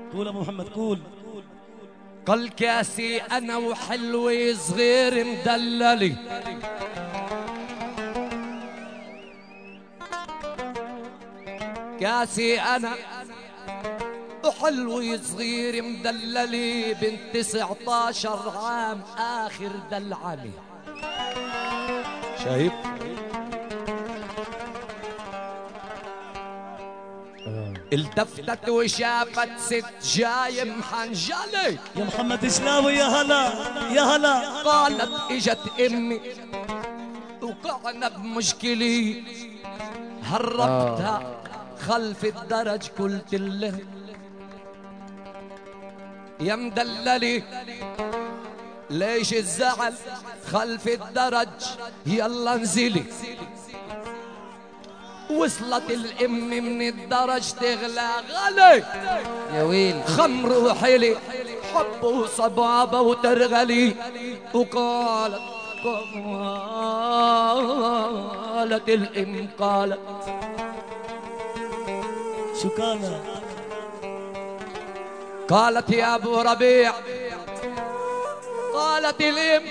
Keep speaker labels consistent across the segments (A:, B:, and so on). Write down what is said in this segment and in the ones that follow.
A: قول ابو محمد قول.
B: قال كاسي انا وحلوي صغير مدللي، كاسي انا وحلوي صغير مدللي، بنت 19 عام اخر دلعلي. شايف التفتت وشافت ست جاي محنجلي.
A: يا محمد شلاوي يا هلا يا هلا.
B: قالت اجت امي وقعنا بمشكلي، هربتها خلف الدرج قلت له يا مدللي ليش الزعل خلف الدرج يلا انزلي. وصلت الام من الدرج تغلى غلي
C: يا ويل
B: خمر وحلي حب وصبابة وترغلي. وقالت الام قالت
A: شو كان؟
B: قالت يا ابو ربيع، قالت الام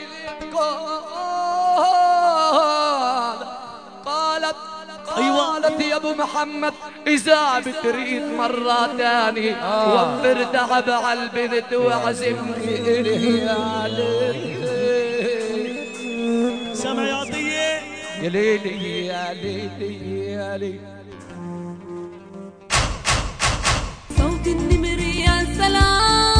B: قالت قالت يا ابو محمد اذا بتريد مرة تاني وفر تعب على البنت واعزمني الي عليك.
A: سمع يا عطية
B: يا ليلي يا ليلي يا ليلي.
D: صوت النمر يا سلام